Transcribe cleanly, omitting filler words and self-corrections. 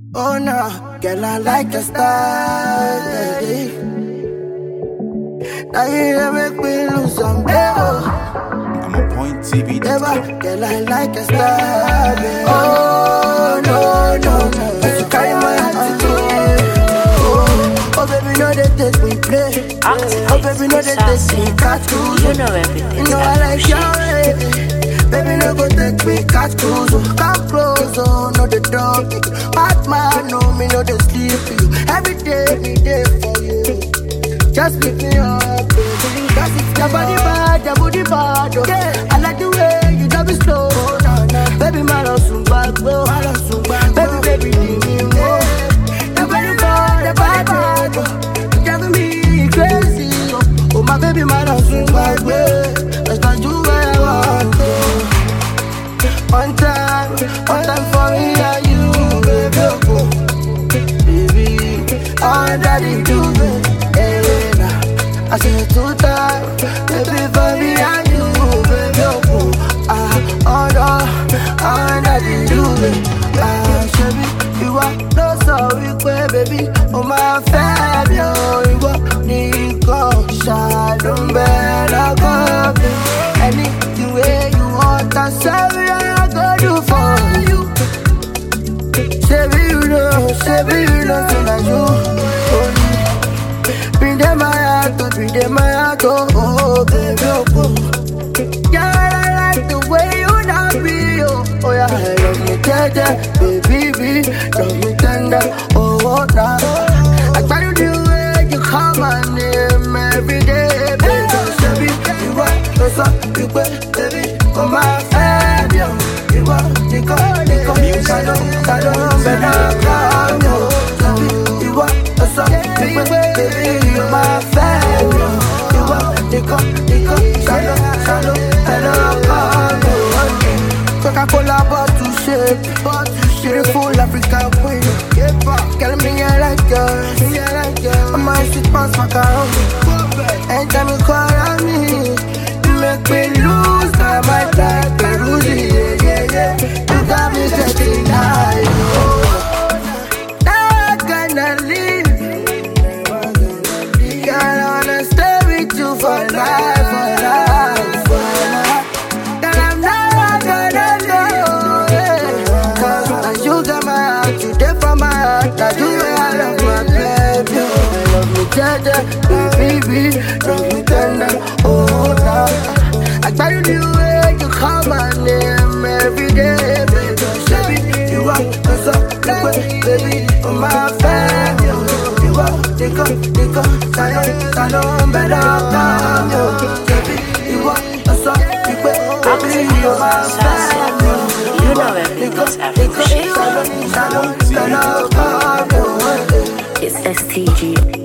Oh no, girl, I like your style, baby. Now you make me lose some I'm on Point TV. Girl, I like your style, baby. Oh no, no, no. But you carry my attitude. Oh baby, no they take me play. Oh baby, no they take me catch cruise. You know everything. You know I like your way. Baby, no go take me catch cruise. Come close, oh, no the dog. Bad man, no me, no the sleep for you. Every day, me day for you. Just pick me up, baby. That's it. Your body bad, your body bad, oh. Yeah. I like the way you drive it slow. Oh, no, no. Baby, my love soon back, bro. Baby, give me more. Your body bad, your body bad, oh. You driving me crazy, oh. Oh, my baby, my love soon back, bro. Let's not do what I want, oh. One time for me and you, baby, oh. Baby, all that you do, baby. I say 2 times, baby, for me and you, baby, oh. Oh no, all that you do, baby. Baby, you are no sorry, baby. Oh my baby, oh, you are Nico, Shalom, better go, baby. Anything way you want, I say I go do for you. Baby, you know, so that you. Bring them my heart, oh, baby, oh. Yeah, I like the way you love me, oh. Oh yeah, I love me tender, baby, love me tender, oh, nah. I try to do it, you call my name every day, baby. You are so baby, oh my baby, you are Nico, Salon, better come, oh. You are so baby, you my baby, you are Nico, Salon, better come, oh. Coca-Cola bottle shape, beautiful African queen. Girl, me I like girls, I'm my sweet pants macaroni. Anytime you call on me, you make me lose my mind like Peruzzi, yeah. You got me getting high, oh. Now I gonna leave. Girl, I wanna stay with you for life, Girl, I'm never gonna go, yeah. Cause you got my heart, you there for my heart. I do it, I love my baby. I love me tender, baby, love me tender, oh, nah. I try to do it, you call my name every day, baby. Baby, you are so baby, oh my baby. You are Nico, Salon, better come, oh. Baby, you are so baby, oh my baby. You know everything. Salon, better come, oh. It's STG.